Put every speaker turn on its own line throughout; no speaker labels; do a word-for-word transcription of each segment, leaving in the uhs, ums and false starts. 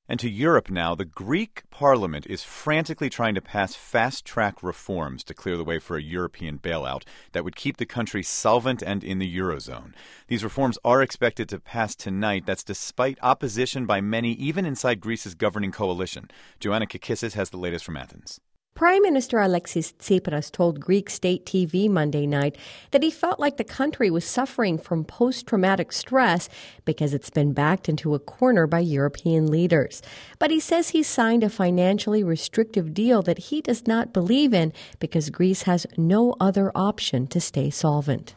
And to Europe now, the Greek parliament is frantically trying to pass fast-track reforms to clear the way for a European bailout that would keep the country solvent and in the Eurozone. These reforms are expected to pass tonight. That's despite opposition by many, even inside Greece's governing coalition. Joanna Kakissis has the latest from Athens.
Prime Minister Alexis Tsipras told Greek state T V Monday night that he felt like the country was suffering from post-traumatic stress because it's been backed into a corner by European leaders. But he says he signed a financially restrictive deal that he does not believe in because Greece has no other option to stay solvent.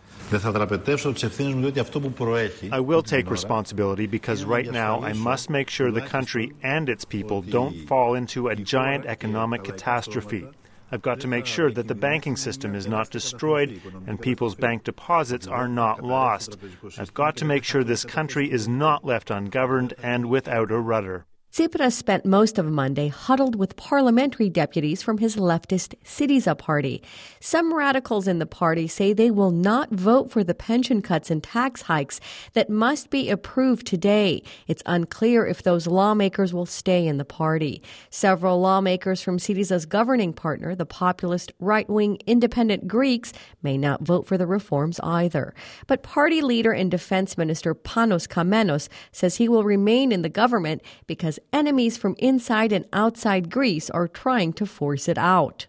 I will take responsibility because right now I must make sure the country and its people don't fall into a giant economic catastrophe. I've got to make sure that the banking system is not destroyed and people's bank deposits are not lost. I've got to make sure this country is not left ungoverned and without a rudder.
Tsipras spent most of Monday huddled with parliamentary deputies from his leftist Syriza party. Some radicals in the party say they will not vote for the pension cuts and tax hikes that must be approved today. It's unclear if those lawmakers will stay in the party. Several lawmakers from Syriza's governing partner, the populist right-wing Independent Greeks, may not vote for the reforms either. But party leader and defense minister Panos Kamenos says he will remain in the government because enemies from inside and outside Greece are trying to force it out.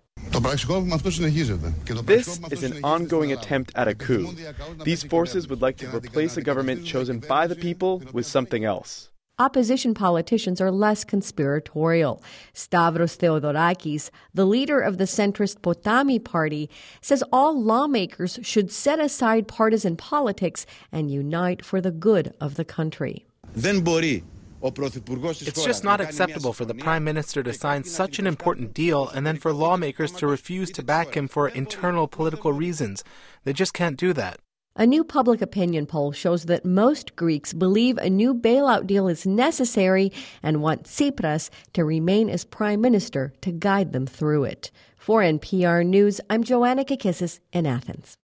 This is an ongoing attempt at a coup. These forces would like to replace a government chosen by the people with something else.
Opposition politicians are less conspiratorial. Stavros Theodorakis, the leader of the centrist Potami party, says all lawmakers should set aside partisan politics and unite for the good of the country.
It's just not acceptable for the Prime Minister to sign such an important deal and then for lawmakers to refuse to back him for internal political reasons. They just can't do that.
A new public opinion poll shows that most Greeks believe a new bailout deal is necessary and want Tsipras to remain as Prime Minister to guide them through it. For N P R News, I'm Joanna Kakissis in Athens.